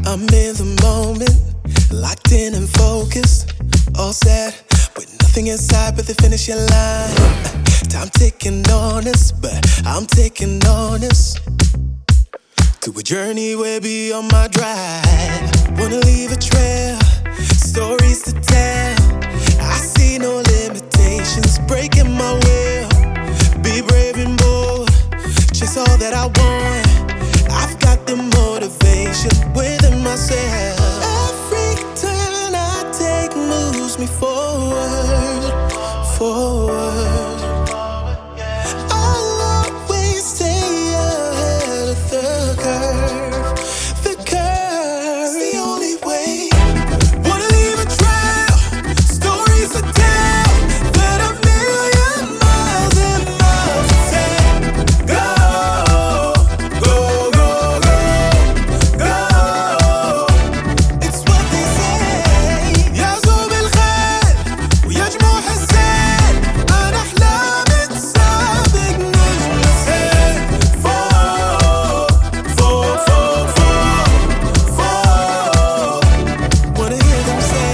I'm in the moment, locked in and focused. All set, with nothing inside but the finishing line. Time ticking on us, but I'm taking on us to a journey way beyond my drive. Wanna leave a trail, stories to tell. I see no limitations, breaking my will. Be brave and bold, chase all that I want. I've got the motivation within myself. Every turn I take moves me forward, forward. I'll always stay ahead of the curve. The curve, it's the only way. Wanna leave a trail, stories to tell. That a million miles and miles to take. Go, go, go, go, go. It's what they say. يعزو بالخير ويجمع حسين. أنا أحلامي تسابق نجم السير. فوق فوق فوق فوق فوق. Wanna hear them say.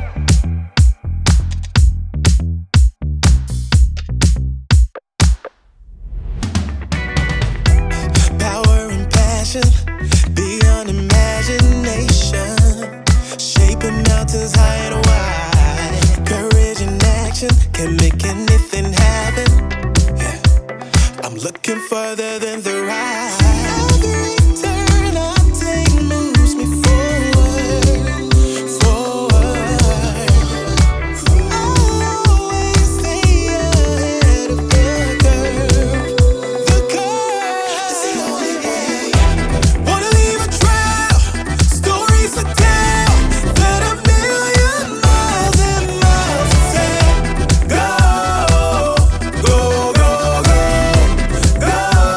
Power and passion beyond imagination, shaping mountains high and wide. Courage and action can make anything happen. Yeah. I'm looking further than the ride. Every turn I take moves me forward, forward. I'll always stay ahead of the curve. The curve is the only way. Wanna leave a trail, stories to tell. That a million miles and miles to take. Go, go, go, go, go.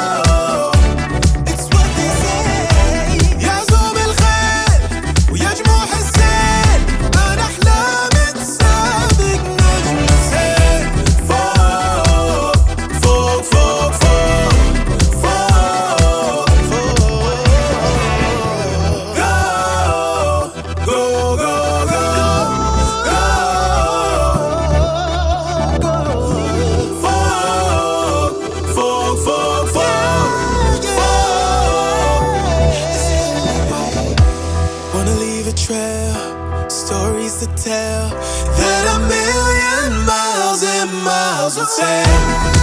It's what they say. يعزو بالخير ويجمع حسين. أنا أحلامي تسابق نجم السير. فوق فوق فوق فوق فوق فوق. Go, go, go, go, go. Fog, fog, fog, fog, fog. Wanna leave a trail, stories to tell. That a million miles and miles will take.